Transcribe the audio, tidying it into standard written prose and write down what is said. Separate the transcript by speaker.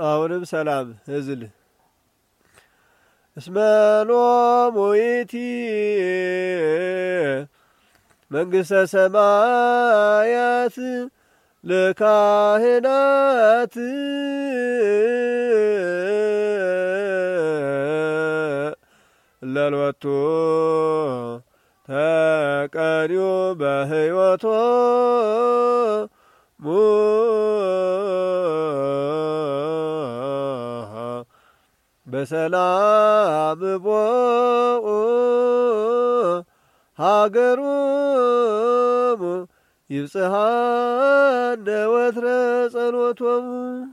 Speaker 1: አሁንም ሰላም ህዝል እስመሎሙ ይእቲ መንግሥተ ሰማያት ለካህናት ለሎቱ ተቀንዮ በሕይወቶ በሰላም ቦኡ ሀገሮሙ ይብጽሐነ ወትረ ጸሎቶሙ